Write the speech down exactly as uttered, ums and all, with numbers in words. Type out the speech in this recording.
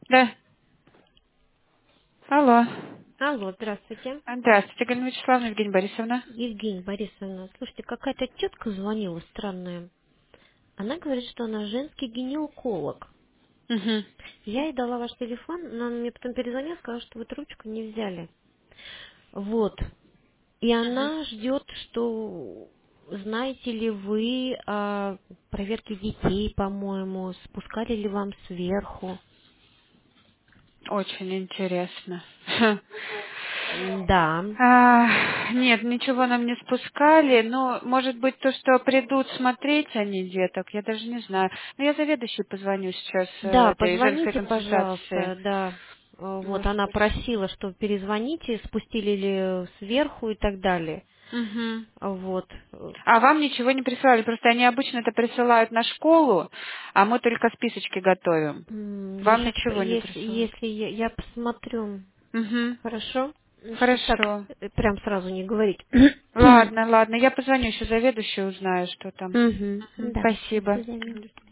Да. Алло. Алло, здравствуйте. Здравствуйте, Галина Вячеславовна, Евгения Борисовна. Евгения Борисовна, слушайте, какая-то тетка звонила странная. Она говорит, что она женский гинеколог. Угу. Я ей дала ваш телефон, но она мне потом перезвонила, сказала, что вы трубочку не взяли. Вот. И она ждет, что знаете ли вы о проверке детей, по-моему, спускали ли вам сверху. Очень интересно. Да. А, нет, ничего нам не спускали. Ну, может быть, то, что придут смотреть они деток, я даже не знаю. Но я заведующей позвоню сейчас э, Да, этой женской позвоните, консультации. пожалуйста, да. Э, Вот Может она быть. просила, что перезвоните, спустили ли сверху и так далее. Угу. Вот. А вам ничего не присылали, просто они обычно это присылают на школу, а мы только списочки готовим. М, Я Вам сейчас, ничего не если, присылают. если я, я посмотрю, Угу. хорошо? Значит, так, Хорошо. э, прям сразу не говорить. Ладно, ладно. Я позвоню еще заведующей, узнаю, что там. Мгм. Мгм. Да, до Спасибо. свидания.